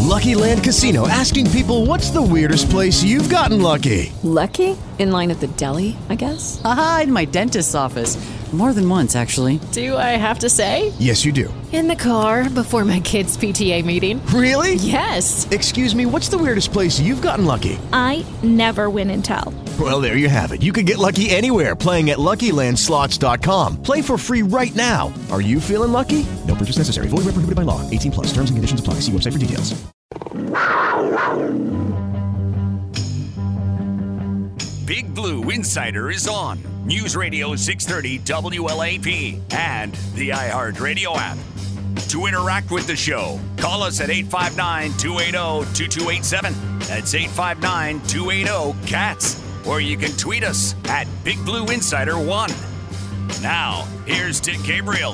Lucky Land Casino, asking people, what's the weirdest place you've gotten lucky? Lucky? In line at the deli, I guess? Aha, in my dentist's office. More than once, actually. Do I have to say? Yes, you do. In the car before my kids' PTA meeting. Really? Yes. Excuse me, what's the weirdest place you've gotten lucky? I never win and tell. Well, there you have it. You can get lucky anywhere, playing at LuckyLandSlots.com. Play for free right now. Are you feeling lucky? No purchase necessary. Void where prohibited by law. 18 plus. Terms and conditions apply. See website for details. Big Blue Insider is on News Radio 630 WLAP and the iHeartRadio app. To interact with the show, call us at 859-280-2287. That's 859-280-CATS. Or you can tweet us at Big Blue Insider 1. Now, here's Dick Gabriel.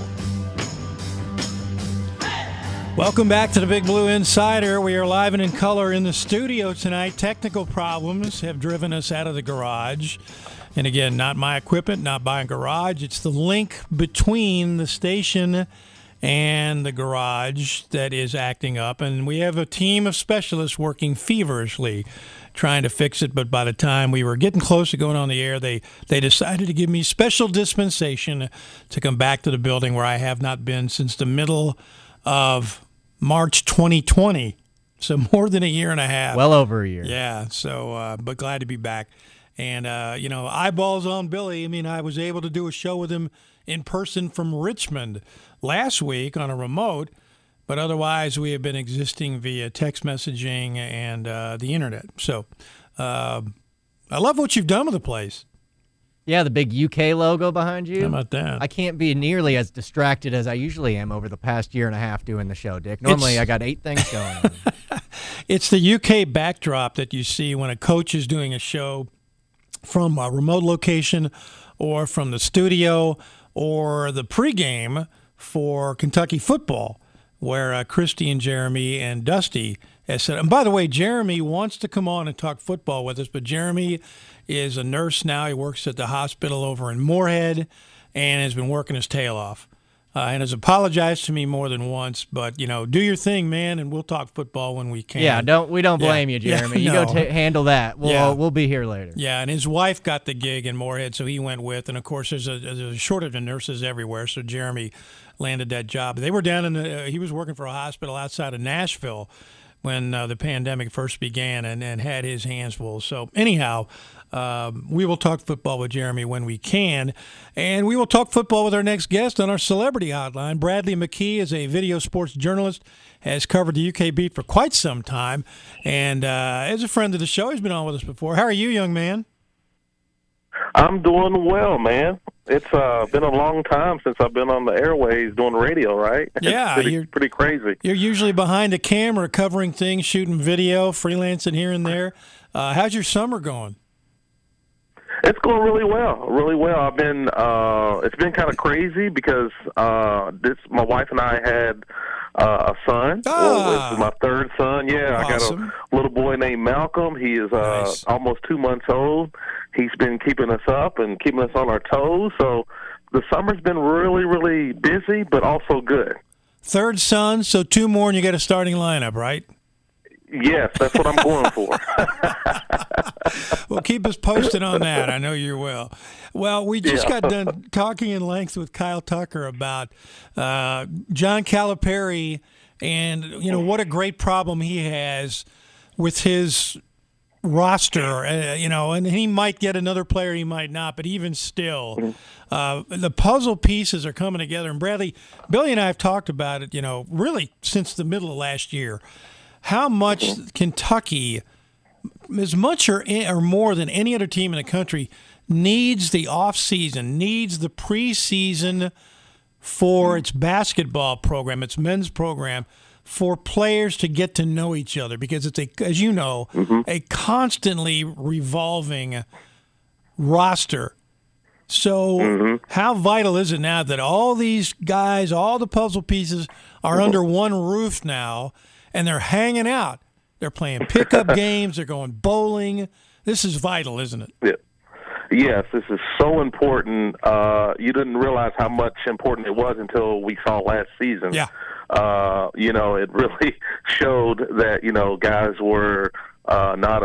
Welcome back to the Big Blue Insider. We are live and in color in the studio tonight. Technical problems have driven us out of the garage. And again, not my equipment, not by a garage. It's the link between the station and the garage that is acting up. And we have a team of specialists working feverishly trying to fix it. But by the time we were getting close to going on the air, they decided to give me special dispensation to come back to the building where I have not been since the middle of March 2020, so more than a year and a half. Well over a year. Yeah, so, but glad to be back. And, eyeballs on Billy. I mean, I was able to do a show with him in person from Richmond last week on a remote, but otherwise we have been existing via text messaging and the internet. So I love what you've done with the place. Yeah, the big UK logo behind you. How about that? I can't be nearly as distracted as I usually am over the past year and a half doing the show, Dick. Normally I got 8 things going on. It's the UK backdrop that you see when a coach is doing a show from a remote location or from the studio or the pregame for Kentucky football, where Christy and Jeremy and Dusty has said. And by the way, Jeremy wants to come on and talk football with us, but Jeremy is a nurse now. He works at the hospital over in Moorhead and has been working his tail off. And has apologized to me more than once, but, do your thing, man, and we'll talk football when we can. Yeah, we don't blame you, Jeremy. Yeah, you go handle that. We'll be here later. Yeah, and his wife got the gig in Moorhead, so he went with. And, of course, there's a shortage of nurses everywhere, so Jeremy landed that job. They were down he was working for a hospital outside of Nashville when the pandemic first began and had his hands full. So, anyhow, we will talk football with Jeremy when we can. And we will talk football with our next guest on our celebrity hotline. Bradley McKee is a video sports journalist, has covered the UK beat for quite some time, and is a friend of the show. He's been on with us before. How are you, young man? I'm doing well, man. It's been a long time since I've been on the airways doing radio, right? Yeah. It's pretty crazy. You're usually behind a camera covering things, shooting video, freelancing here and there. How's your summer going? It's going really well, really well. I've been it's been kind of crazy because my wife and I had a son. This is my third son. Yeah, awesome. I got a little boy named Malcolm. He is Nice. almost 2 months old. He's been keeping us up and keeping us on our toes. So the summer's been really, really busy, but also good. Third son, so 2 more and you get a starting lineup, right? Yes, that's what I'm going for. Well, keep us posted on that. I know you will. Well, we just got done talking in length with Kyle Tucker about John Calipari and, what a great problem he has with his roster, and he might get another player, he might not, but even still, the puzzle pieces are coming together. And Bradley, Billy and I have talked about it, really since the middle of last year, how much Kentucky, as much or more than any other team in the country, needs the offseason, needs the preseason for its basketball program, its men's program, for players to get to know each other, because it's as you know, a constantly revolving roster. So how vital is it now that all these guys, all the puzzle pieces are under one roof now, and they're hanging out? They're playing pickup games. They're going bowling. This is vital, isn't it? Yeah. Yes, this is so important. You didn't realize how much important it was until we saw last season. Yeah. It really showed that, guys were not,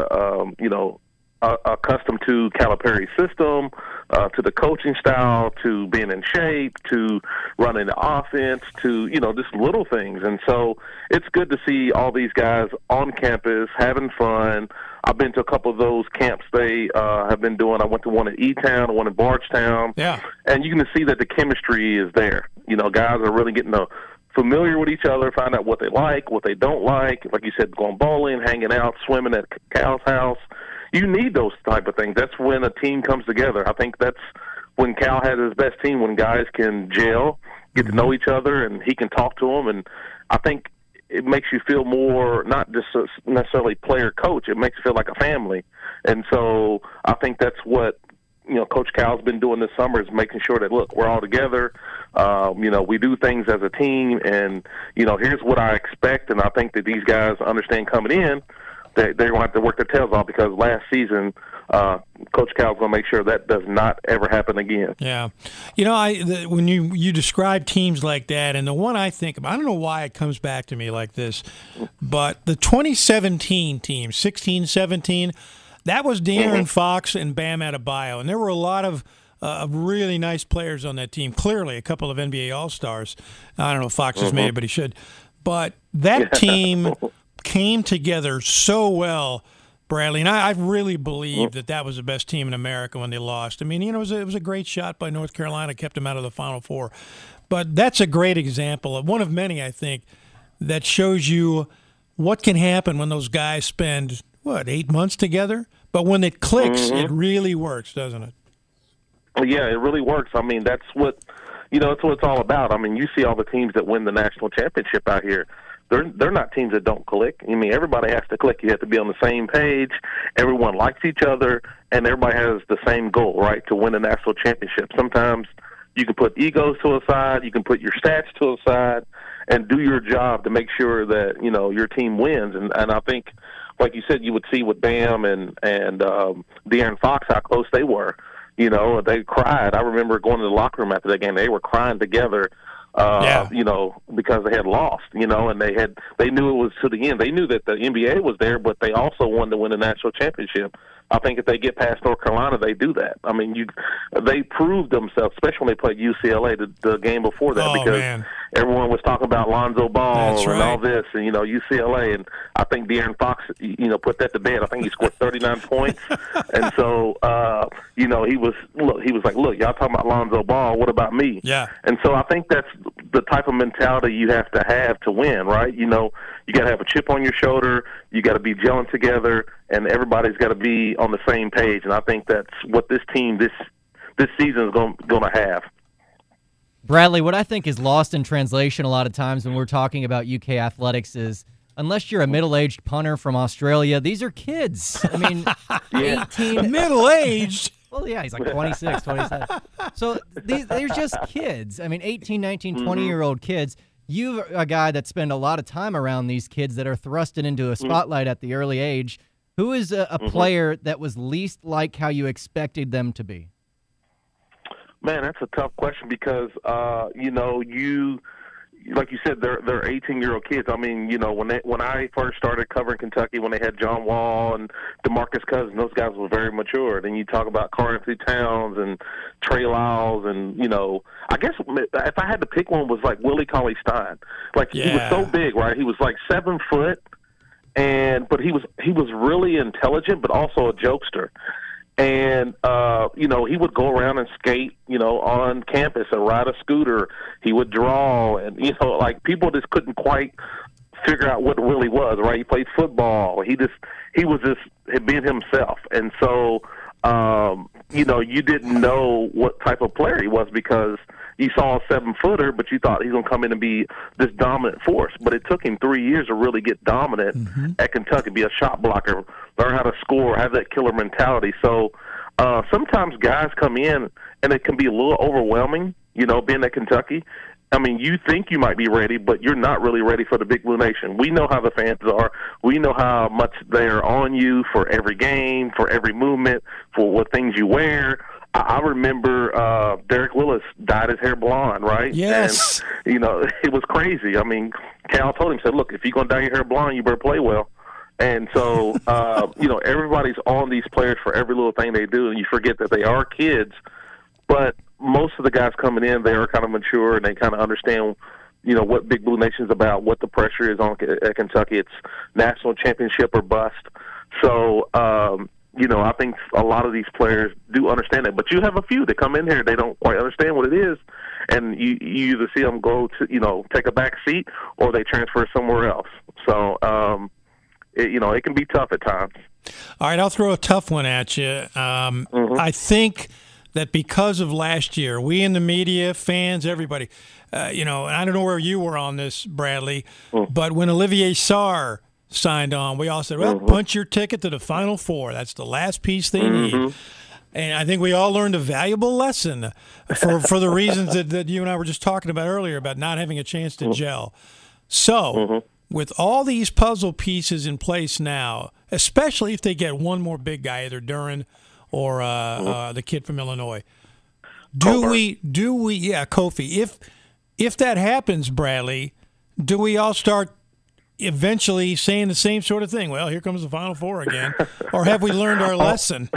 accustomed to Calipari's system, to the coaching style, to being in shape, to running the offense, to, just little things. And so it's good to see all these guys on campus having fun. I've been to a couple of those camps they have been doing. I went to one in E-Town, one in Bardstown. Yeah. And you can see that the chemistry is there. Guys are really getting familiar with each other, find out what they like, what they don't like. Like you said, going bowling, hanging out, swimming at Cal's house. You need those type of things. That's when a team comes together. I think that's when Cal has his best team, when guys can gel, get to know each other, and he can talk to them. And I think it makes you feel more, not just necessarily player-coach, it makes you feel like a family. And so I think that's what Coach Cal's been doing this summer, is making sure that, look, we're all together. We do things as a team, and, here's what I expect. And I think that these guys understand coming in that they're going to have to work their tails off, because last season Coach Cal's going to make sure that does not ever happen again. Yeah. When you describe teams like that, and the one I think about, I don't know why it comes back to me like this, but the 2017 team, 16-17, that was De'Aaron Fox and Bam Adebayo, and there were a lot of really nice players on that team. Clearly, a couple of NBA All-Stars. I don't know if Fox has made it, but he should. But that team came together so well, Bradley, and I really believe that was the best team in America when they lost. I mean, it was a great shot by North Carolina, kept them out of the Final Four. But that's a great example of one of many, I think, that shows you what can happen when those guys spend, 8 months together? But when it clicks, it really works, doesn't it? Yeah, it really works. I mean, that's what it's all about. I mean, you see all the teams that win the national championship out here. They're not teams that don't click. I mean, everybody has to click. You have to be on the same page. Everyone likes each other, and everybody has the same goal, right, to win a national championship. Sometimes you can put egos to a side, you can put your stats to a side, and do your job to make sure that, your team wins. And I think, like you said, you would see with Bam and De'Aaron Fox how close they were. They cried. I remember going to the locker room after that game. They were crying together. Because they had lost, and they knew it was to the end. They knew that the NBA was there, but they also wanted to win a national championship. I think if they get past North Carolina, they do that. I mean, they proved themselves, especially when they played UCLA the game before that, because everyone was talking about Lonzo Ball and all this, and UCLA, and I think De'Aaron Fox, put that to bed. I think he scored 39 points, and so he was like, look, y'all talking about Lonzo Ball, what about me? Yeah, and so I think that's the type of mentality you have to win, right? You got to have a chip on your shoulder. You got to be gelling together, and everybody's got to be on the same page. And I think that's what this team this season is going to have. Bradley, what I think is lost in translation a lot of times when we're talking about UK athletics is, unless you're a middle-aged punter from Australia, these are kids. I mean, 18. Middle-aged? Well, yeah, he's like 26, 27. So they're just kids. I mean, 18, 19, 20-year-old kids. You're a guy that spent a lot of time around these kids that are thrusted into a spotlight at the early age. Who is a player that was least like how you expected them to be? Man, that's a tough question because, like you said, they're 18-year-old kids. I mean, when I first started covering Kentucky, when they had John Wall and DeMarcus Cousins, those guys were very mature. Then you talk about Karl-Anthony Towns and Trey Lyles, and I guess if I had to pick one, was like Willie Cauley-Stein. Like he was so big, right? He was like 7 foot, but he was really intelligent, but also a jokester. And, he would go around and skate, on campus and ride a scooter. He would draw, and, people just couldn't quite figure out what it really was, right? He played football. He was just being himself. And so, you didn't know what type of player he was because you saw a 7-footer, but you thought he's going to come in and be this dominant force. But it took him 3 years to really get dominant at Kentucky, be a shot blocker, learn how to score, have that killer mentality. So sometimes guys come in, and it can be a little overwhelming, being at Kentucky. I mean, you think you might be ready, but you're not really ready for the Big Blue Nation. We know how the fans are. We know how much they're on you for every game, for every movement, for what things you wear. I remember Derek Willis dyed his hair blonde, right? Yes. And, it was crazy. I mean, Cal told him, said, look, if you're going to dye your hair blonde, you better play well. And so, everybody's on these players for every little thing they do, and you forget that they are kids. But most of the guys coming in, they are kind of mature, and they kind of understand, what Big Blue Nation's about, what the pressure is on at Kentucky. It's national championship or bust. So, I think a lot of these players do understand it. But you have a few that come in here, they don't quite understand what it is, and you either see them go to, take a back seat, or they transfer somewhere else. So, it can be tough at times. All right, I'll throw a tough one at you. I think that because of last year, we in the media, fans, everybody, and I don't know where you were on this, Bradley, but when Olivier Sarr signed on, we all said, well, punch your ticket to the Final Four. That's the last piece they need. And I think we all learned a valuable lesson for the reasons that you and I were just talking about earlier, about not having a chance to gel. So with all these puzzle pieces in place now, especially if they get one more big guy, either Duren or the kid from Illinois, Kofi, if that happens, Bradley, do we all start eventually saying the same sort of thing? Well, here comes the Final Four again. Or have we learned our lesson?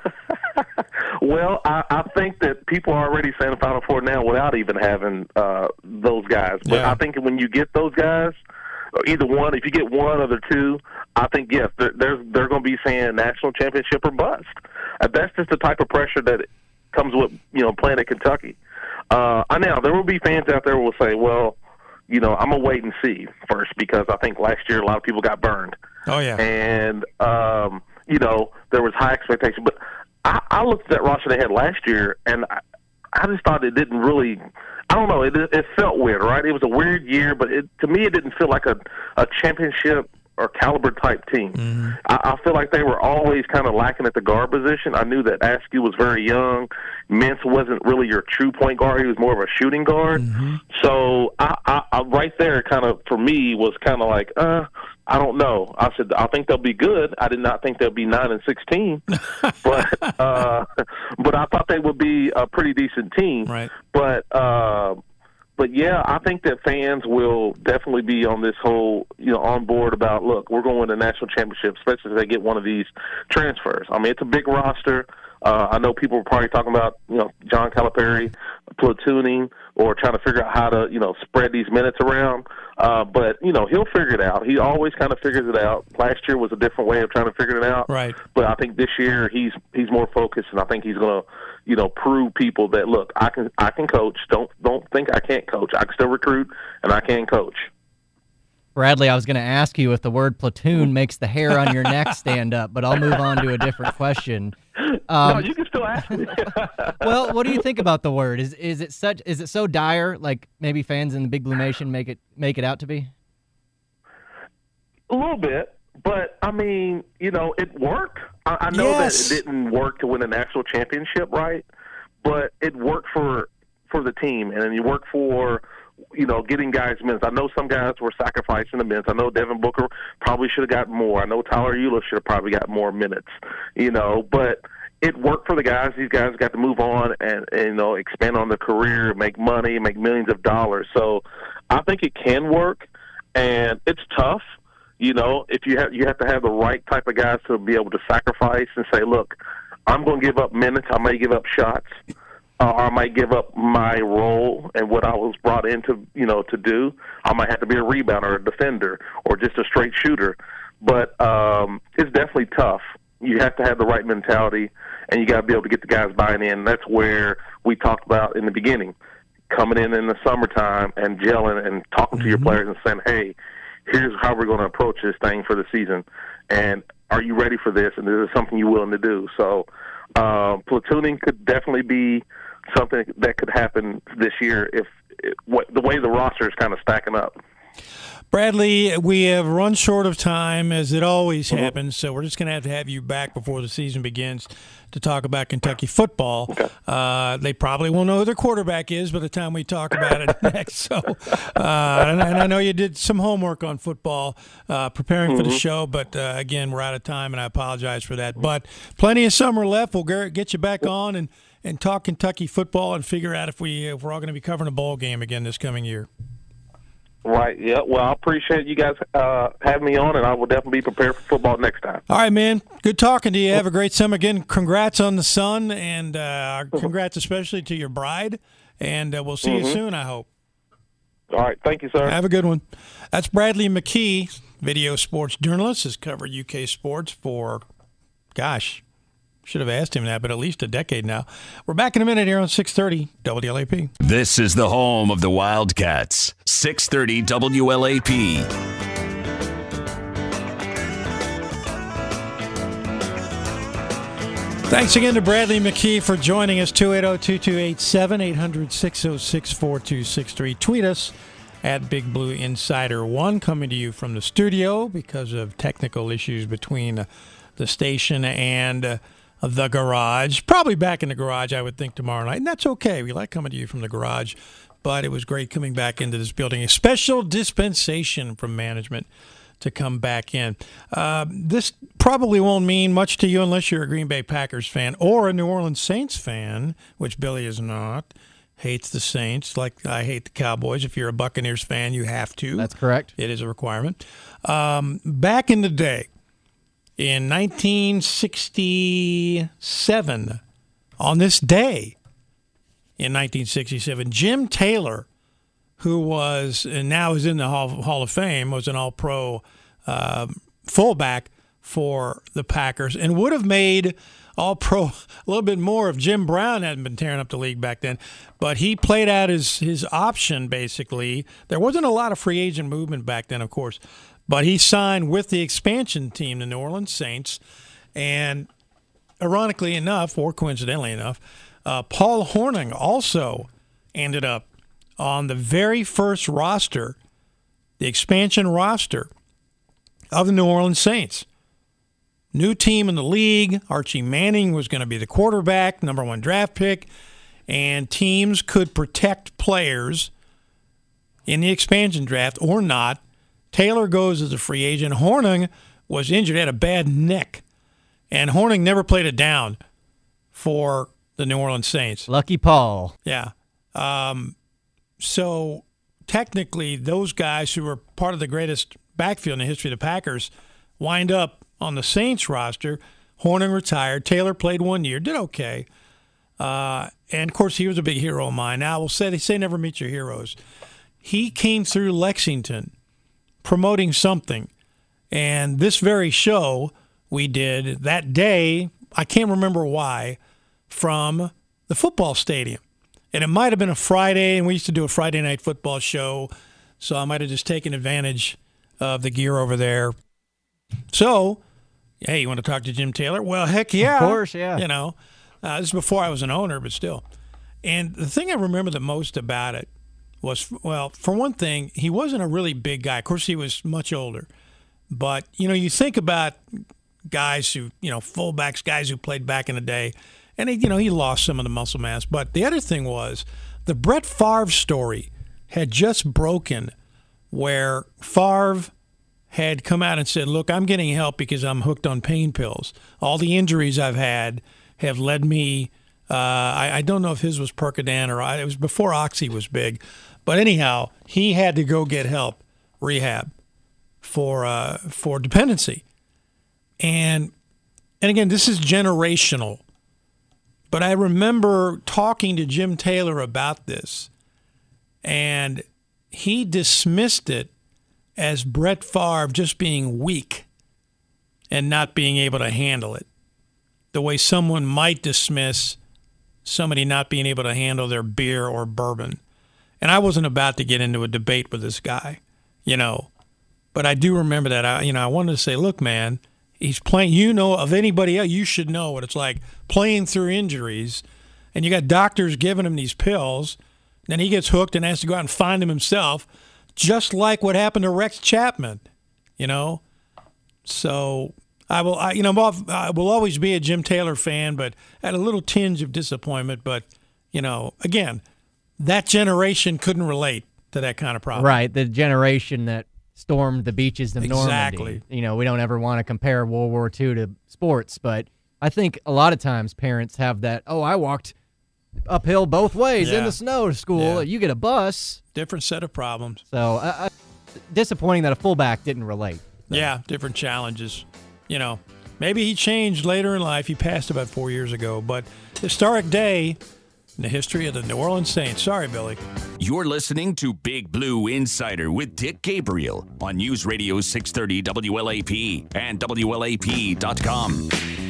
Well, I think that people are already saying the Final Four now without even having those guys. But I think when you get those guys, either one, if you get one of the two, I think, yes, they're going to be saying national championship or bust. That's just the type of pressure that comes with, playing at Kentucky. Now, there will be fans out there who will say, well, I'm going to wait and see first, because I think last year a lot of people got burned. Oh, yeah. And, there was high expectation. But I looked at that roster they had last year, and I just thought it didn't really – I don't know. It felt weird, right? It was a weird year, but to me it didn't feel like a championship or caliber type team. I feel like they were always kind of lacking at the guard position. I knew that Askew was very young. Mintz wasn't really your true point guard. He was more of a shooting guard. So I right there kind of, for me, was kind of like, I don't know. I said, I think they'll be good. I did not think they'll be 9-16, but I thought they would be a pretty decent team. Right. But yeah, I think that fans will definitely be on this whole, on board about, look, we're going to win the national championship, especially if they get one of these transfers. I mean, it's a big roster. I know people were probably talking about, John Calipari platooning or trying to figure out how to, spread these minutes around. But, he'll figure it out. He always kind of figures it out. Last year was a different way of trying to figure it out. Right. But I think this year he's more focused, and I think he's going to, prove people that, look, I can coach. Don't think I can't coach. I can still recruit, and I can coach. Bradley, I was going to ask you if the word platoon makes the hair on your neck stand up, but I'll move on to a different question. No, you can still ask me. Well, what do you think about the word? Is it so dire, like maybe fans in the Big Blue Nation make it out to be? A little bit, but I mean, it worked. I know that it didn't work to win a national championship, right? But it worked for the team, and you work for getting guys minutes. I know some guys were sacrificing the minutes. I know Devin Booker probably should have got more. I know Tyler Euler should have probably got more minutes. But it worked for the guys. These guys got to move on and expand on their career, make money, make millions of dollars. So I think it can work, and it's tough. If you have to have the right type of guys to be able to sacrifice and say, look, I'm going to give up minutes. I may give up shots. Or I might give up my role and what I was brought in to do. I might have to be a rebounder, a defender, or just a straight shooter. But it's definitely tough. You have to have the right mentality, and you got to be able to get the guys buying in. That's where we talked about in the beginning, coming in the summertime and gelling and talking to your players and saying, hey, here's how we're going to approach this thing for the season. And are you ready for this? And is this something you're willing to do? So platooning could definitely be something that could happen this year if the way the roster is kind of stacking up. Bradley, we have run short of time, as it always happens, so we're just going to have you back before the season begins to talk about Kentucky football. Okay. They probably won't know who their quarterback is by the time we talk about it next. So, and I know you did some homework on football preparing for the show, but again, we're out of time, and I apologize for that. But plenty of summer left. We'll get you back on and and talk Kentucky football and figure out if we're all going to be covering a bowl game again this coming year. Right, yeah. Well, I appreciate you guys having me on, and I will definitely be prepared for football next time. All right, man. Good talking to you. Have a great summer. Again, congrats on the son, and congrats especially to your bride. And we'll see you soon, I hope. All right. Thank you, sir. Have a good one. That's Bradley McKee, video sports journalist, has covered UK sports for, gosh, should have asked him that, but at least a decade now. We're back in a minute here on 630 WLAP. This is the home of the Wildcats. 630 WLAP. Thanks again to Bradley McKee for joining us. 280-2287, 800-606-4263. Tweet us at Big Blue Insider 1, coming to you from the studio because of technical issues between the station and the garage. Probably back in the garage, I would think, tomorrow night. And that's okay. We like coming to you from the garage. But it was great coming back into this building. A special dispensation from management to come back in. This probably won't mean much to you unless you're a Green Bay Packers fan or a New Orleans Saints fan, which Billy is not. Hates the Saints like I hate the Cowboys. If you're a Buccaneers fan, you have to. That's correct. It is a requirement. Back in the day, in 1967, on this day in 1967, Jim Taylor, who was and now is in the Hall of Fame, was an All-Pro fullback for the Packers and would have made All-Pro a little bit more if Jim Brown hadn't been tearing up the league back then. But he played out his option, basically. There wasn't a lot of free agent movement back then, of course. But he signed with the expansion team, the New Orleans Saints. And ironically enough, or coincidentally enough, Paul Hornung also ended up on the very first roster, the expansion roster of the New Orleans Saints. New team in the league. Archie Manning was going to be the quarterback, number 1 draft pick, and teams could protect players in the expansion draft or not. Taylor goes as a free agent. Hornung was injured, had a bad neck, and Hornung never played it down for the New Orleans Saints. Lucky Paul. Yeah. So technically, those guys who were part of the greatest backfield in the history of the Packers wind up on the Saints roster. Hornung retired. Taylor played 1 year, did okay. And, of course, he was a big hero of mine. Now, they say never meet your heroes. He came through Lexington promoting something. And this very show we did that day, I can't remember why, from the football stadium. And it might have been a Friday, and we used to do a Friday night football show, so I might have just taken advantage of the gear over there. So, hey, you want to talk to Jim Taylor? Well, heck yeah. Of course, yeah. You know, this is before I was an owner, but still. And the thing I remember the most about it was, well, for one thing, he wasn't a really big guy. Of course, he was much older. But, you know, you think about guys who, you know, fullbacks, guys who played back in the day, and, he lost some of the muscle mass. But the other thing was the Brett Favre story had just broken where Favre had come out and said, look, I'm getting help because I'm hooked on pain pills. All the injuries I've had have led me, I don't know if his was Percodan or it was before Oxy was big. But anyhow, he had to go get help, rehab, for dependency. And again, this is generational. But I remember talking to Jim Taylor about this, and he dismissed it as Brett Favre just being weak and not being able to handle it, the way someone might dismiss somebody not being able to handle their beer or bourbon. And I wasn't about to get into a debate with this guy, but I do remember that. I wanted to say, look, man, he's playing, of anybody else, you should know what it's like playing through injuries, and you got doctors giving him these pills, then he gets hooked and has to go out and find them himself, just like what happened to Rex Chapman, So I will always be a Jim Taylor fan, but had a little tinge of disappointment. But, again, that generation couldn't relate to that kind of problem. Right, the generation that stormed the beaches of Normandy. Exactly. We don't ever want to compare World War II to sports, but I think a lot of times parents have that, I walked uphill both ways in Yeah. the snow to school. Yeah. You get a bus. Different set of problems. So disappointing that a fullback didn't relate. Yeah, different challenges. Maybe he changed later in life. He passed about 4 years ago. But historic day in the history of the New Orleans Saints. Sorry, Billy. You're listening to Big Blue Insider with Dick Gabriel on News Radio 630 WLAP and WLAP.com.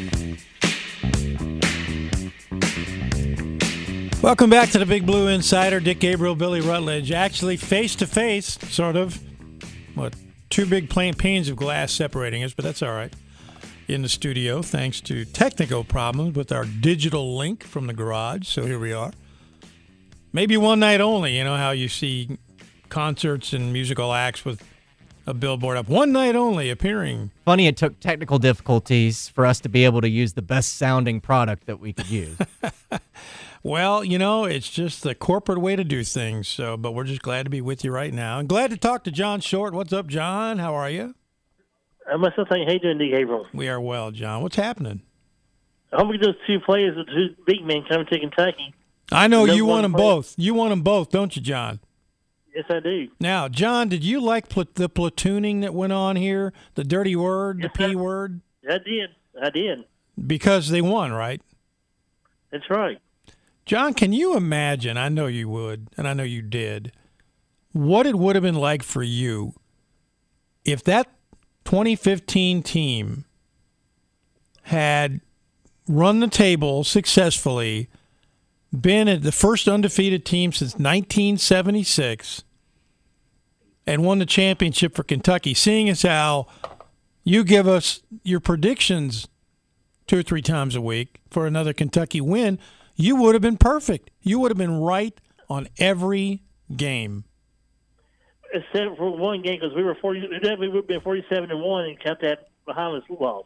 Welcome back to the Big Blue Insider. Dick Gabriel, Billy Rutledge. Actually, face-to-face, sort of. Two big panes of glass separating us, but that's all right. In the studio, thanks to technical problems with our digital link from the garage. So here we are. Maybe one night only. You know how you see concerts and musical acts with a billboard up. One night only appearing. Funny it took technical difficulties for us to be able to use the best-sounding product that we could use. Well, it's just the corporate way to do things. But we're just glad to be with you right now. And glad to talk to John Short. What's up, John? How are you? I must have saying, how you doing, Dick Gabriel? We are well, John. What's happening? I hope those two players, the two big men coming to Kentucky. I know you want them both. You want them both, don't you, John? Yes, I do. Now, John, did you like the platooning that went on here? The dirty word, the P word? I did. Because they won, right? That's right. John, can you imagine, I know you would, and I know you did, what it would have been like for you if that 2015 team had run the table successfully, been at the first undefeated team since 1976, and won the championship for Kentucky, seeing as how you give us your predictions 2 or 3 times a week for another Kentucky win, you would have been perfect. You would have been right on every game. Except for one game, because we would have been 47-1 and kept that Bahamas loss.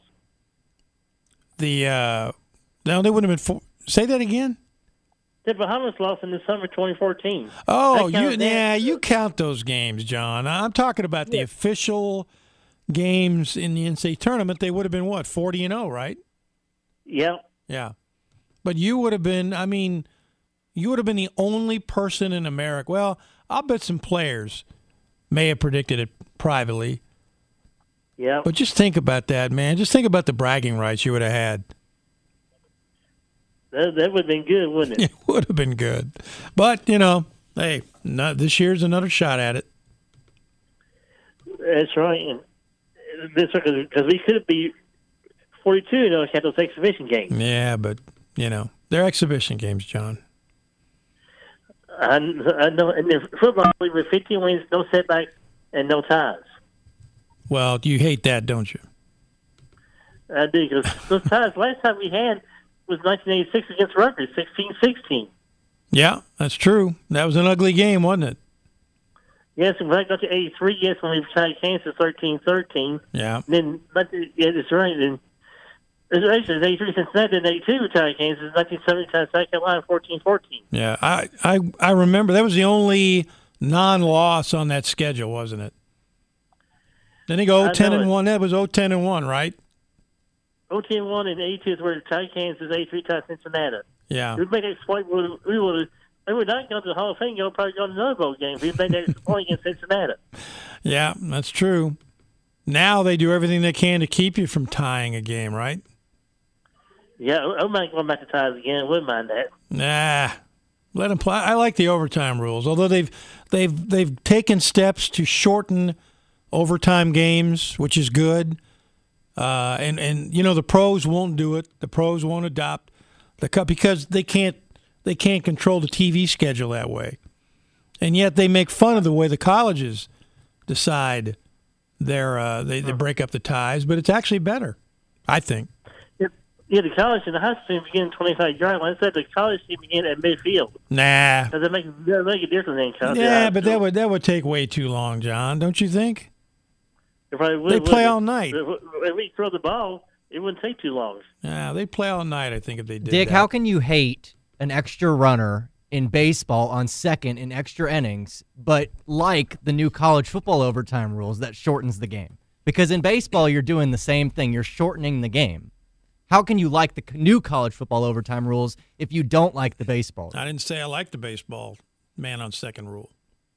No, they wouldn't have been. Say that again. The Bahamas lost in the summer 2014. Oh, you count those games, John. I'm talking about the official games in the NCAA tournament. They would have been what, 40-0, right? Yeah. Yeah. But you would have been. I mean, you would have been the only person in America. Well, I'll bet some players may have predicted it privately. Yeah. But just think about that, man. Just think about the bragging rights you would have had. That would have been good, wouldn't it? It would have been good. But, hey, this year's another shot at it. That's right. And because we could be 42 had those exhibition games. Yeah, but, they're exhibition games, John. I know. And in football, we were 15 wins, no setbacks, and no ties. Well, you hate that, don't you? I do, because those ties, last time we had was 1986 against Rutgers, 16-16. Yeah, that's true. That was an ugly game, wasn't it? Yes, and when I got to 83, yes, when we tied Kansas 13-13. Yeah. Then, that's right. And it's actually 83 Cincinnati, and 82 we tied Kansas, 1970 tied South Carolina 14-14. Yeah, I remember that was the only non-loss on that schedule, wasn't it? Then they go 0-10-1. That was 0-10-1, right? 0-10-1 and 82 is where the tied Kansas, 83 tied Cincinnati. Yeah. If we made that exploit, we would not go to the Hall of Fame. We'd probably go to another bowl game. If we made that exploit against Cincinnati. Yeah, that's true. Now they do everything they can to keep you from tying a game, right? Yeah, I might go back to ties again. Wouldn't mind that. Nah, let them play. I like the overtime rules, although they've taken steps to shorten overtime games, which is good. And the pros won't do it. The pros won't adopt the cut because they can't control the TV schedule that way. And yet they make fun of the way the colleges decide they break up the ties, but it's actually better, I think. Yeah, the college and the high school team begin in 25-yard line. Instead, the college team begin at midfield. Nah. Because they make a difference in college. Yeah, but that would take way too long, John. Don't you think? They play all night. If we throw the ball, it wouldn't take too long. Yeah, they play all night, I think, if they did Dick, that. how can you hate an extra runner in baseball on second in extra innings, but like the new college football overtime rules that shortens the game? Because in baseball, you're doing the same thing. You're shortening the game. How can you like the new college football overtime rules if you don't like the baseball? I didn't say I like the baseball man on second rule.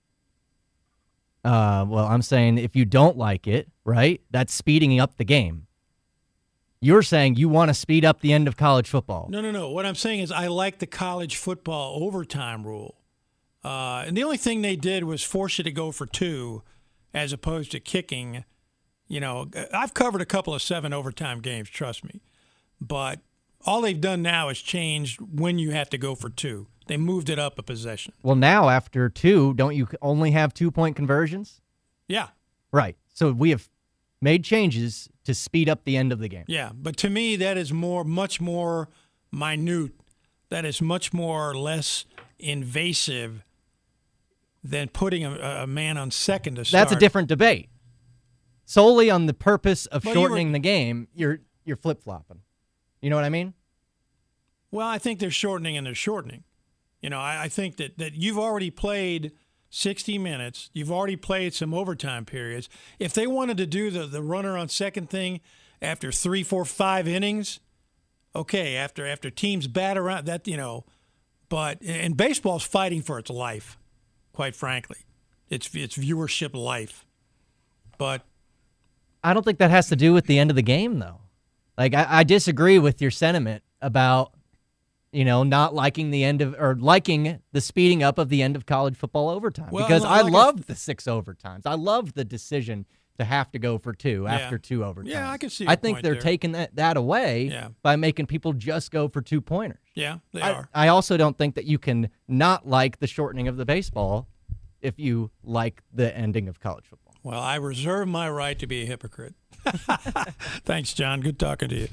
Well, I'm saying if you don't like it, right, that's speeding up the game. You're saying you want to speed up the end of college football. No. What I'm saying is I like the college football overtime rule. And the only thing they did was force you to go for 2 as opposed to kicking. You know, I've covered a couple of 7 overtime games, trust me. But all they've done now is changed when you have to go for 2. They moved it up a possession. Well, now after 2, don't you only have 2-point conversions? Yeah. Right. So we have made changes to speed up the end of the game. Yeah, but to me that is much more minute. That is much more less invasive than putting a man on second to start. That's a different debate. Solely on the purpose of shortening the game, you're flip-flopping. You know what I mean? Well, I think they're shortening and they're shortening. You know, I think that you've already played 60 minutes. You've already played some overtime periods. If they wanted to do the runner on second thing after 3, 4, 5 innings, okay, after teams bat around that, you know, but and baseball's fighting for its life, quite frankly. It's viewership life. But I don't think that has to do with the end of the game, though. Like, I disagree with your sentiment about, you know, not liking the end of, or liking the speeding up of the end of college football overtime. Well, because I like loved the 6 overtimes. I loved the decision to have to go for 2 after 2 overtimes. Yeah, I can see I your think point they're there. taking that away by making people just go for 2-pointers. Yeah, they are. I also don't think that you can not like the shortening of the baseball if you like the ending of college football. Well, I reserve my right to be a hypocrite. Thanks, John. Good talking to you.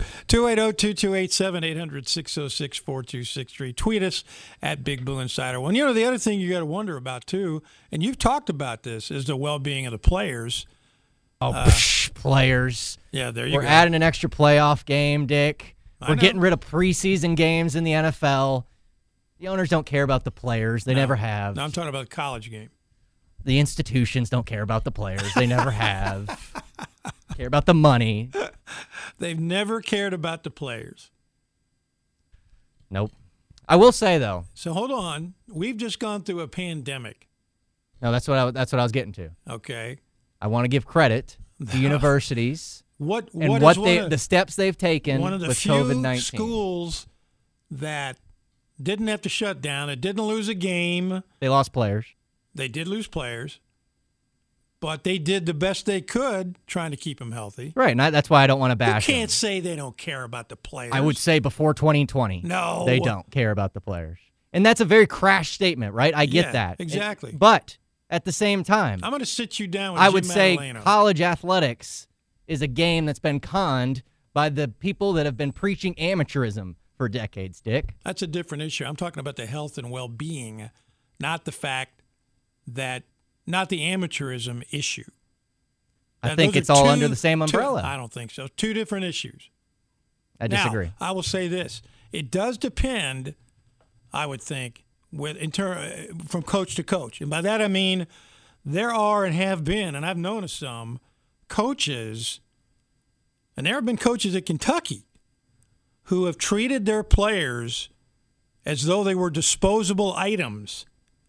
280-2287-800-606-4263. Tweet us at Big Blue Insider. Well, you know, the other thing you got to wonder about, too, and you've talked about this, is the well-being of the players. Players. Yeah, there you go. We're adding an extra playoff game, Dick. I We're know. getting rid of preseason games in the NFL. The owners don't care about the players. They never have. No, I'm talking about the college game. The institutions don't care about the players. They never have. Care about the money. They've never cared about the players. Nope. I will say, though. So hold on. We've just gone through a pandemic. No, that's what I was getting to. Okay. I want to give credit to universities what the steps they've taken one of the with few COVID-19. schools that didn't have to shut down. It didn't lose a game. They lost players. They did lose players, but they did the best they could trying to keep them healthy. Right, and that's why I don't want to bash You can't them. say they don't care about the players. I would say before 2020, No. they don't care about the players. And that's a very crash statement, right? I get Yeah, that. exactly. But at the same time, I'm going to sit you down with I Jim would say Madaleno. college athletics is a game that's been conned by the people that have been preaching amateurism for decades, Dick. That's a different issue. I'm talking about the health and well-being, not the fact that, not the amateurism issue. I think it's all under the same umbrella. I don't think so. Two different issues. I disagree. Now, I will say this. It does depend, I would think, from coach to coach. And by that I mean there are and have been, and I've known of some, coaches, and there have been coaches at Kentucky who have treated their players as though they were disposable items.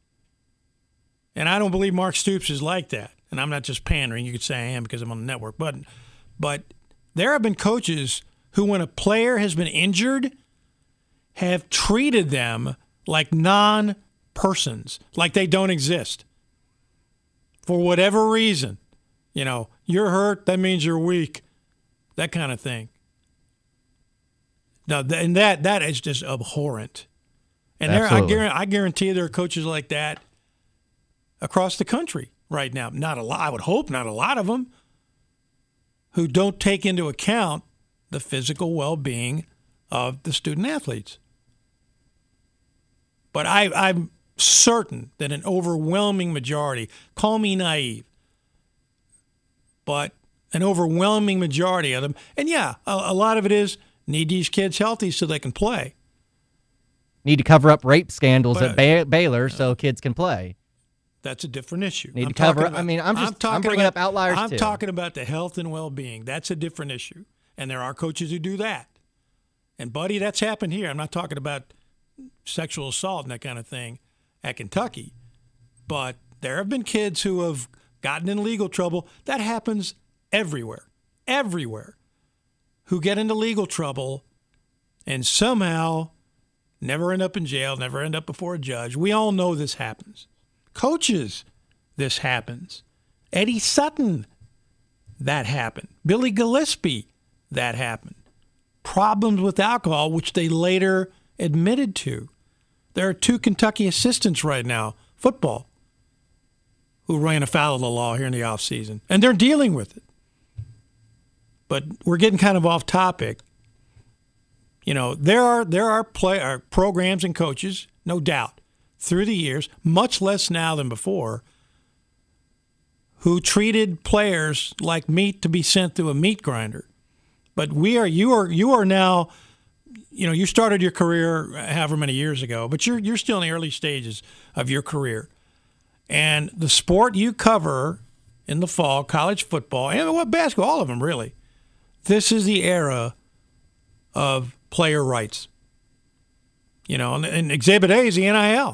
And I don't believe Mark Stoops is like that. And I'm not just pandering. You could say I am because I'm on the network. But there have been coaches who, when a player has been injured, have treated them like non-persons, like they don't exist. For whatever reason. You know, you're hurt, that means you're weak. That kind of thing. Now, and that is just abhorrent. And I guarantee there are coaches like that across the country right now. Not a lot. I would hope not a lot of them who don't take into account the physical well-being of the student athletes. But I'm certain that an overwhelming majority, call me naive, but an overwhelming majority of them, and yeah, a lot of it is need these kids healthy so they can play. Need to cover up rape scandals at Baylor so kids can play. That's a different issue. Need to cover up. I mean, I'm bringing up outliers too. I'm talking about the health and well-being. That's a different issue. And there are coaches who do that. And, buddy, that's happened here. I'm not talking about sexual assault and that kind of thing at Kentucky. But there have been kids who have gotten in legal trouble. That happens everywhere, who get into legal trouble and somehow never end up in jail, never end up before a judge. We all know this happens. Coaches, this happens. Eddie Sutton, that happened. Billy Gillispie, that happened. Problems with alcohol, which they later admitted to. There are 2 Kentucky assistants right now, football, who ran afoul of the law here in the offseason, and they're dealing with it. But we're getting kind of off topic. You know, there are programs and coaches, no doubt, through the years, much less now than before, who treated players like meat to be sent through a meat grinder. But you are now, you know, you started your career however many years ago, but you're still in the early stages of your career. And the sport you cover in the fall, college football, and basketball, all of them really, this is the era of player rights. You know, and Exhibit A is the NIL.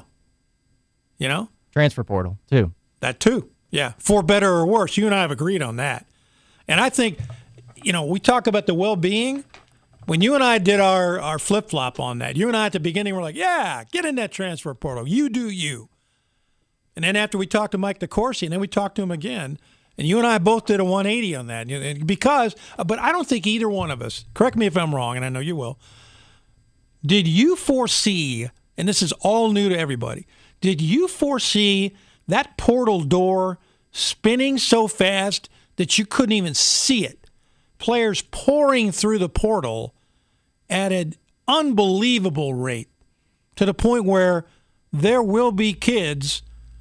You know? Transfer portal, too. That, too. Yeah. For better or worse. You and I have agreed on that. And I think, you know, we talk about the well-being. When you and I did our flip-flop on that, you and I at the beginning were like, yeah, get in that transfer portal. You do you. And then after we talked to Mike DeCourcy, and then we talked to him again, and you and I both did a 180 on that. But I don't think either one of us, correct me if I'm wrong, and I know you will, did you foresee, and this is all new to everybody, did you foresee that portal door spinning so fast that you couldn't even see it? Players pouring through the portal at an unbelievable rate, to the point where there will be kids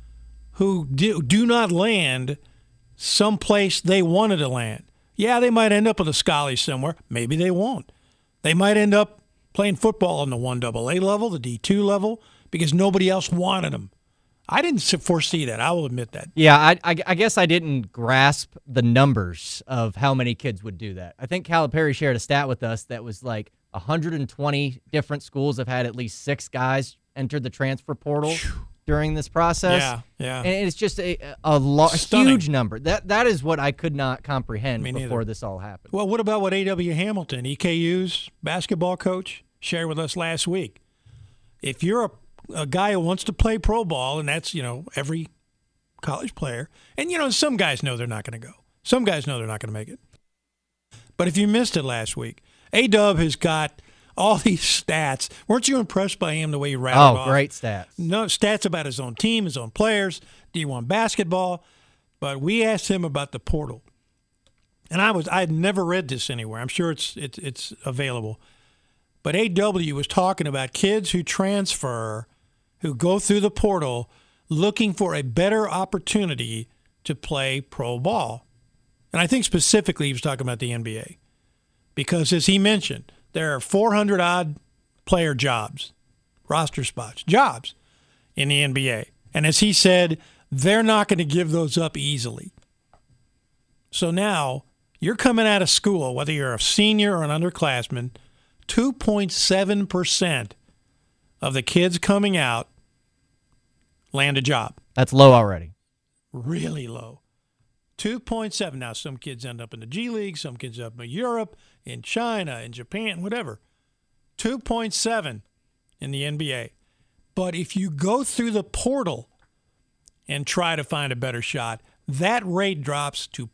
who do not land someplace they wanted to land. Yeah, they might end up with a Scully somewhere. Maybe they won't. They might end up playing football on the 1AA level, the D2 level, because nobody else wanted them. I didn't foresee that. I will admit that. Yeah, I guess I didn't grasp the numbers of how many kids would do that. I think Calipari shared a stat with us that was like 120 different schools have had at least 6 guys enter the transfer portal during this process. Yeah. And it's just a huge number. That is what I could not comprehend before this all happened. Well, what about what A.W. Hamilton, EKU's basketball coach, shared with us last week? If you're a guy who wants to play pro ball, and that's, you know, every college player, and, you know, some guys know they're not going to go. Some guys know they're not going to make it. But if you missed it last week, A-Dub has got all these stats. Weren't you impressed by him, the way he rattled off? Oh, great stats. No, stats about his own team, his own players, D1 basketball. But we asked him about the portal. And I had never read this anywhere. I'm sure it's available. But A.W. was talking about kids who transfer, who go through the portal looking for a better opportunity to play pro ball. And I think specifically he was talking about the NBA. Because as he mentioned, there are 400-odd player jobs, roster spots, jobs in the NBA. And as he said, they're not going to give those up easily. So now you're coming out of school, whether you're a senior or an underclassman, 2.7% of the kids coming out land a job. That's low already. Really low. 2.7. Now, some kids end up in the G League, some kids end up in Europe, in China, in Japan, whatever. 2.7 in the NBA. But if you go through the portal and try to find a better shot, that rate drops to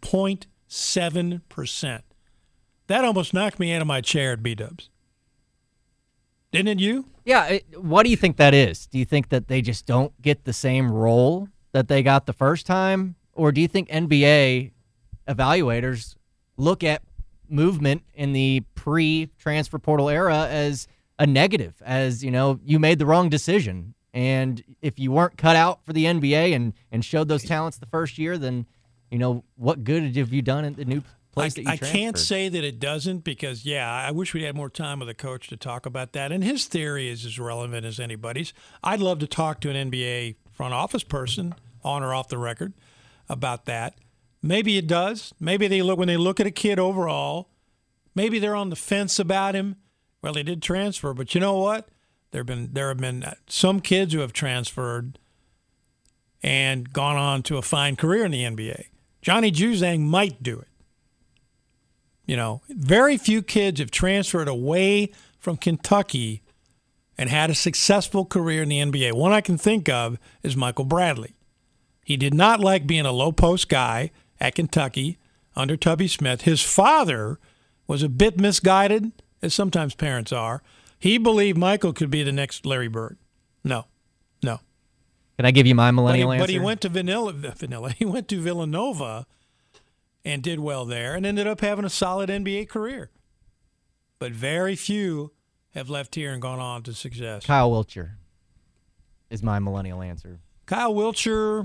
0.7%. That almost knocked me out of my chair at B-Dubs. Didn't it you? Yeah. What do you think that is? Do you think that they just don't get the same role that they got the first time? Or do you think NBA evaluators look at movement in the pre-transfer portal era as a negative, as, you know, you made the wrong decision? And if you weren't cut out for the NBA and showed those talents the first year, then, you know, what good have you done at the new place that you transferred? I can't say that it doesn't because, yeah, I wish we had more time with the coach to talk about that. And his theory is as relevant as anybody's. I'd love to talk to an NBA front office person, on or off the record, about that. Maybe it does. Maybe when they look at a kid overall, maybe they're on the fence about him. Well, he did transfer, but you know what? There have been some kids who have transferred and gone on to a fine career in the NBA. Johnny Juzang might do it. You know, very few kids have transferred away from Kentucky and had a successful career in the NBA. One I can think of is Michael Bradley. He did not like being a low-post guy at Kentucky under Tubby Smith. His father was a bit misguided, as sometimes parents are. He believed Michael could be the next Larry Bird. No. Can I give you my millennial answer? But he went to He went to Villanova and did well there and ended up having a solid NBA career. But very few have left here and gone on to success. Kyle Wiltshire is my millennial answer. Kyle Wiltshire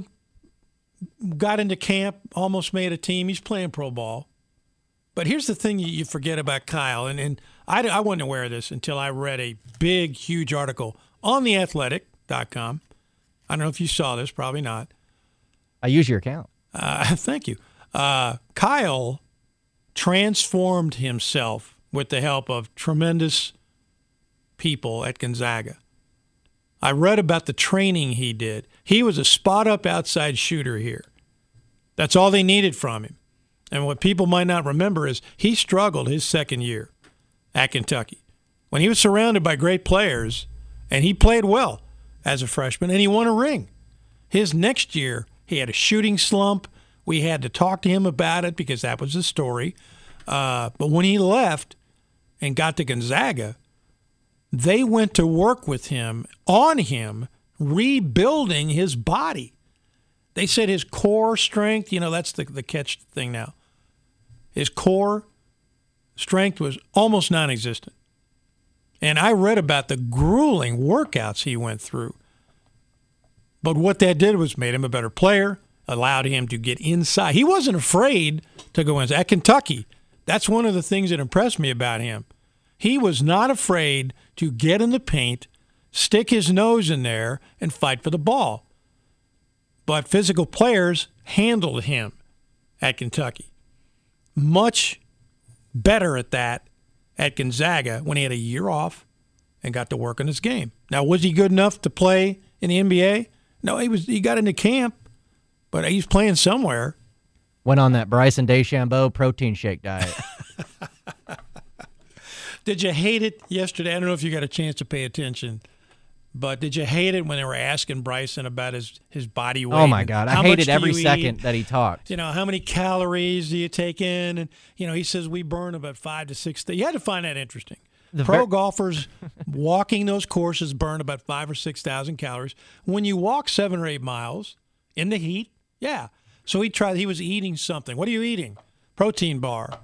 got into camp, almost made a team. He's playing pro ball. But here's the thing you forget about Kyle, and I wasn't aware of this until I read a big, huge article on theathletic.com. I don't know if you saw this, probably not. I use your account. Thank you. Kyle transformed himself with the help of tremendous people at Gonzaga. I read about the training he did. He was a spot-up outside shooter here. That's all they needed from him. And what people might not remember is he struggled his second year at Kentucky when he was surrounded by great players, and he played well as a freshman, and he won a ring. His next year, he had a shooting slump. We had to talk to him about it because that was the story. But when he left and got to Gonzaga, they went to work with him, on him, rebuilding his body. They said his core strength, that's the catch thing now. His core strength was almost non-existent. And I read about the grueling workouts he went through. But what that did was made him a better player, allowed him to get inside. He wasn't afraid to go inside. At Kentucky, that's one of the things that impressed me about him. He was not afraid to get in the paint, stick his nose in there, and fight for the ball. But physical players handled him at Kentucky. Much better at that at Gonzaga when he had a year off and got to work on his game. Now, was he good enough to play in the NBA? No, he got into camp, but he's playing somewhere. Went on that Bryson DeChambeau protein shake diet. Did you hate it yesterday? I don't know if you got a chance to pay attention, but did you hate it when they were asking Bryson about his body weight? Oh, my God. I hated every second that he talked. How many calories do you take in? And, he says we burn about 5 to 6. You had to find that interesting. Pro golfers walking those courses burn about 5,000 or 6,000 calories. When you walk 7 or 8 miles in the heat, yeah. So he was eating something. What are you eating? Protein bar,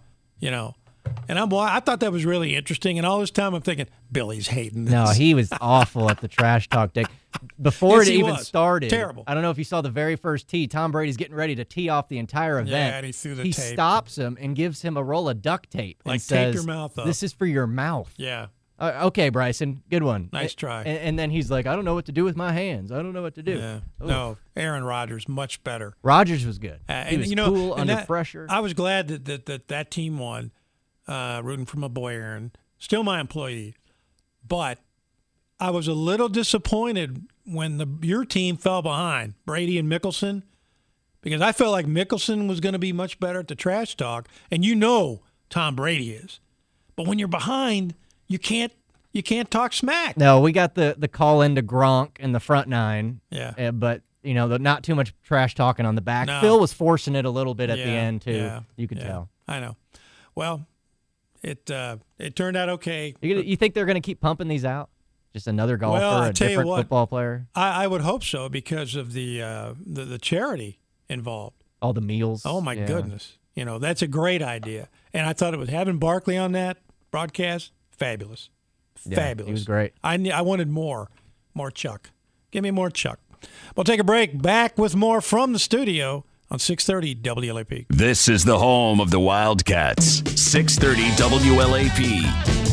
And I thought that was really interesting. And all this time I'm thinking, Billy's hating this. No, he was awful at the trash talk deck. Before it even started, terrible. I don't know if you saw the very first tee. Tom Brady's getting ready to tee off the entire event. Yeah, and he threw the tape. He stops him and gives him a roll of duct tape. Like, and says, tape your mouth up. This is for your mouth. Yeah. Okay, Bryson, good one. Nice try. And then he's like, I don't know what to do with my hands. I don't know what to do. Yeah. No, Aaron Rodgers, much better. Rodgers was good. He was cool under pressure. I was glad that team won, rooting for my boy Aaron. Still my employee. But I was a little disappointed when your team fell behind, Brady and Mickelson, because I felt like Mickelson was going to be much better at the trash talk, and Tom Brady is. But when you're behind, you can't talk smack. No, we got the call into Gronk in the front nine. Yeah. But, not too much trash talking on the back. No. Phil was forcing it a little bit at the end, too. Yeah, you could tell. I know. Well, it turned out okay. You think they're going to keep pumping these out? Just another golfer, a different football player? I would hope so because of the charity involved. All the meals. Oh, my goodness. That's a great idea. And I thought it was having Barkley on that broadcast, fabulous. Yeah, fabulous. He was great. I wanted more Chuck. Give me more Chuck. We'll take a break. Back with more from the studio on 630 WLAP. This is the home of the Wildcats. 630 WLAP.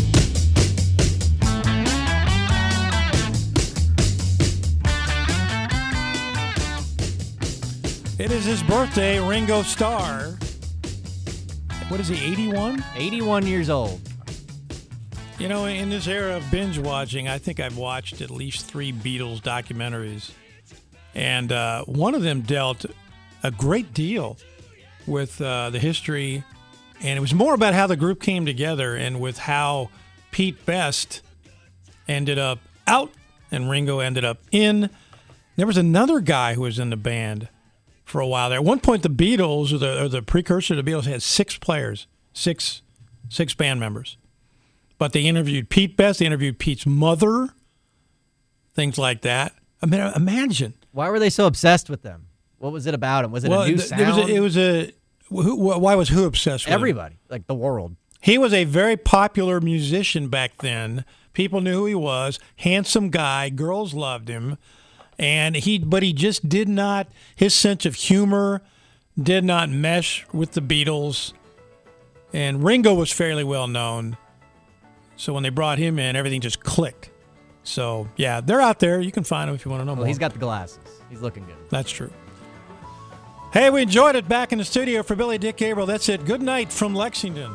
It is his birthday, Ringo Starr. What is he, 81? 81 years old. You know, in this era of binge watching, I think I've watched at least 3 Beatles documentaries. And one of them dealt a great deal with the history. And it was more about how the group came together and with how Pete Best ended up out and Ringo ended up in. There was another guy who was in the band for a while there. At one point, the Beatles, or the precursor to the Beatles, had 6 players, six band members. But they interviewed Pete Best, they interviewed Pete's mother, things like that. I mean, imagine. Why were they so obsessed with them? What was it about him? Was it a new sound? Why was who obsessed with everybody, like the world? He was a very popular musician back then. People knew who he was. Handsome guy. Girls loved him. But he just did not, his sense of humor did not mesh with the Beatles. And Ringo was fairly well known. So when they brought him in, everything just clicked. So, yeah, they're out there. You can find them if you want to know more. He's got the glasses. He's looking good. That's true. Hey, we enjoyed it. Back in the studio for Billy Dick Gabriel. That's it. Good night from Lexington.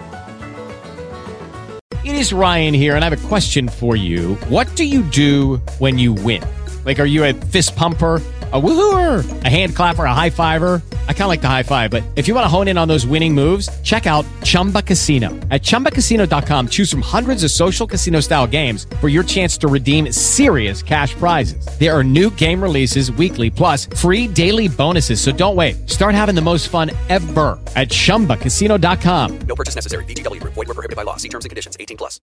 It is Ryan here, and I have a question for you. What do you do when you win? Like, are you a fist pumper, a woohooer, a hand clapper, a high fiver? I kind of like the high five, but if you want to hone in on those winning moves, check out Chumba Casino. At ChumbaCasino.com, choose from hundreds of social casino-style games for your chance to redeem serious cash prizes. There are new game releases weekly, plus free daily bonuses. So don't wait. Start having the most fun ever at ChumbaCasino.com. No purchase necessary. VGW Group. Void where prohibited by law. See terms and conditions. 18+.